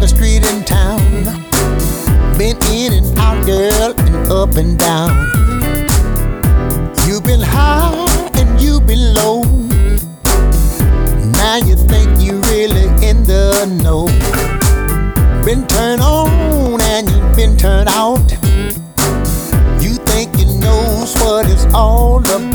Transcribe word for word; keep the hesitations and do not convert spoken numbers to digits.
every street in town. Been in and out, girl, and up and down. You've been high and you've been low. Now you think you really in the know. Been turned on and you've been turned out. You think you knows what it's all about.